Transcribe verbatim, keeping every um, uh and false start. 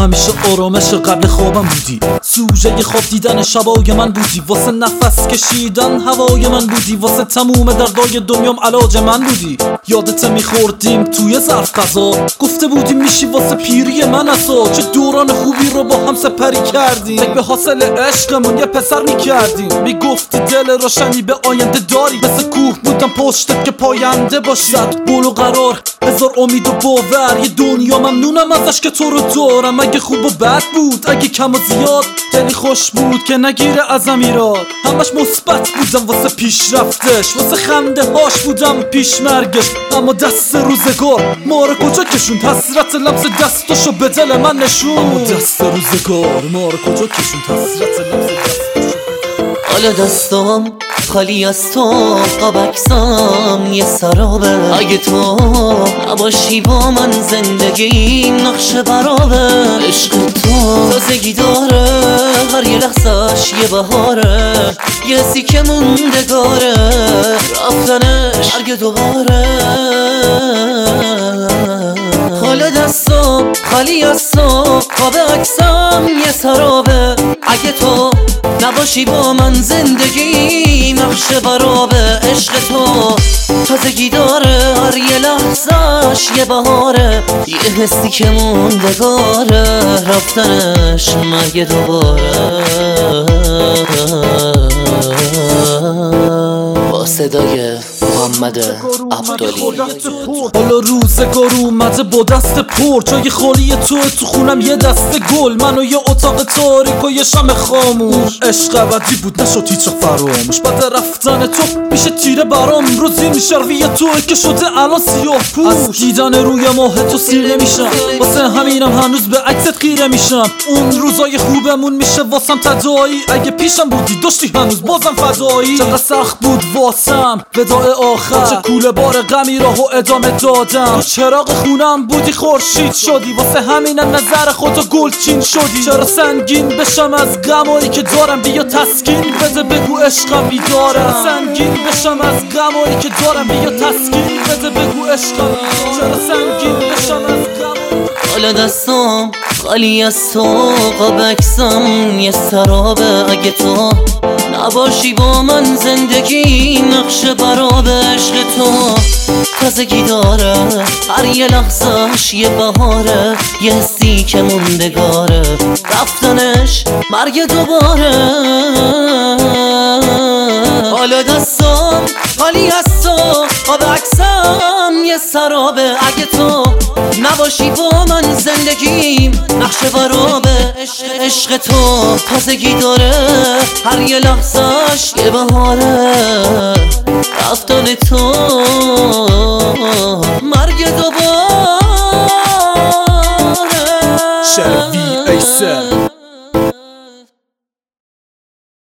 همیشه آرامش قبل خوابم بودی، سوژه خواب دیدن شبای من بودی، واسه نفس کشیدن هوای من بودی، واسه تموم دردای دنیام علاج من بودی. یادت میخوردیم توی ظرف غذا، گفته بودیم میشی واسه پیری من اصا. چه دوران خوبی رو با هم سپری کردیم، فکر به حاصل عشقمون یه پسر میکردیم. میگفتی دل روشنی به آینده داری، مثل کوه بودم پشتت که پاینده باشد. بول و قرار، هزار امید و باور، یه دنیا ممنونم ازش که تو رو دارم. اگه خوب و بد بود، اگه کم و زیاد، دلی خوش بود که نگیره ازم ایراد. همش مثبت بودم واسه پیشرفتش، واسه خنده هاش بودم پیش مرگش. اما دست روزگار ما رو کجا کشوند، حسرت لمس دستاشو به دل من نشون. اما دست روزگار ما رو کجا کشوند، حسرت لمس دستاشو. حالا دستام خالی از تو، قابکسام یه سرابه. اگه تو نباشی با من زندگی نقش برابه. عشق تو تازگی داره، هر یه لحظهش یه بهاره. یه حسی که موندگاره، رفتنش مرگ دوباره. حالا دستام خالی از تو، قابکسام یه سرابه. اگه تو نباشی با من زندگی نقش برابه. عشق تو تازگی داره، هر یه لحظهش یه بهاره. یه حسی که موندگاره، رفتنش مرگ دوباره. با صدای محمد عبدالی. حالا روزگار اومده با دست پر، جای خالی تو تو خونم یه دسته گل. من و یه اتاق تاریک و یه شمع خاموش. عشق ابدی بود نشد هیچ فراموش، بعد رفتن تو میشه تیره برام. روزی میشروی تو که شده الان سیاه پوش. از دیدن روی ماه تو سیر نمیشم، واسه همینم هنوز به عکست خیره میشم. اون روزای خوبمون میشه واسم تداعی، اگه پیشم بودی داشتی هنوز بازم فدایی. چقدر سخت بود واسم وداع آخر، چه کوله بار غمی راهو ادامه دادم. تو چراغ خونم بودی خورشید شدی، واسه همینم نظر خودتو گلچین شدی. چرا سنگین بشم از غمایی که دارم، بیا تسکین بده بگو عشقم بیدارم. سنگین بشم از غمایی که دارم، بیا تسکین بده بگو عشقم بیدارم. چرا سنگین بشم از غمایی. حالا دستام خالی از تو، قابکسام یه سرابه. اگه تو نباشی با من زندگی نقش برابه. عشق تو تازگی داره، هر یه لحظهش یه بهاره. یه حسی که موندگاره، رفتنش مرگ دوباره. حالا دستام خالی از تو، قابکسام یه سرابه. اگه تو نباشی با من زندگیم نقش برابه. عشق, عشق تو تازگی داره، هر یه لحظهش یه بهاره. رفتن تو مرگ دوباره. شروی ایسه